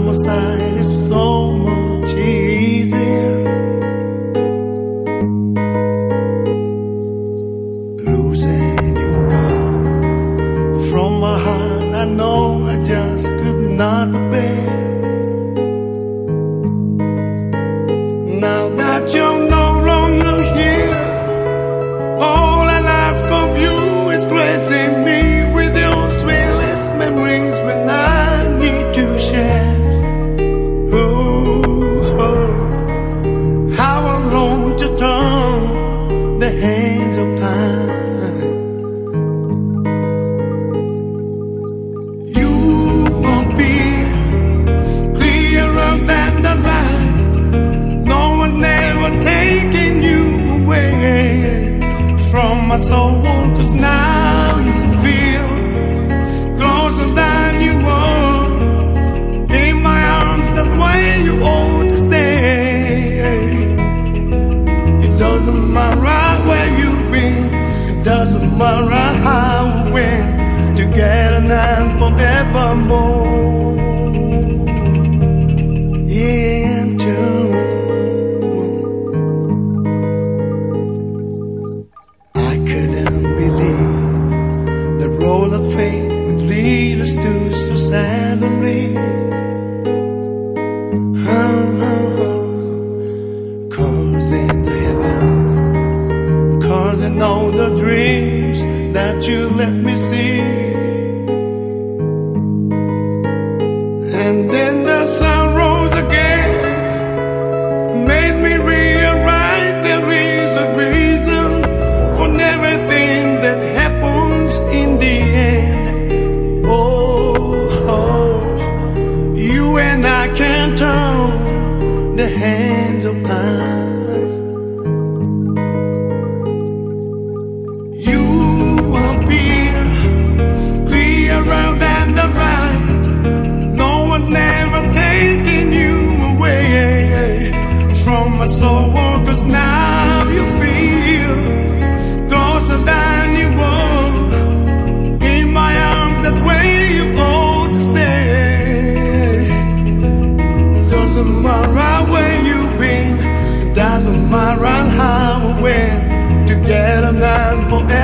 other side is so much easier. Losing you gone from my heart, I know I just could not bear. Now that you're no longer here, all I ask of you is gracing me with your sweetest memories when I need to share. Oh, how I long to turn the hands of time. You won't be clearer than the light. No one's never taking you away from my soul, 'cause now you feel closer than you were in my arms. That way you ought to stay. It doesn't matter where you've been, it doesn't matter how we went together and forevermore. Yeah, too. I couldn't believe the roll of fate would lead us to so sadly. Cause in the heavens, cause in all the dreams that you let me see. And then the sun rose again, made me realize there is a reason for everything that happens in the end. Oh, you and I can turn the hands of time. You will be clearer than the light. No one's never taking you away from my soul, 'cause now you feel closer than you were in my arms. That way you ought to stay. Doesn't matter where you've been, it doesn't matter how we went together and forever.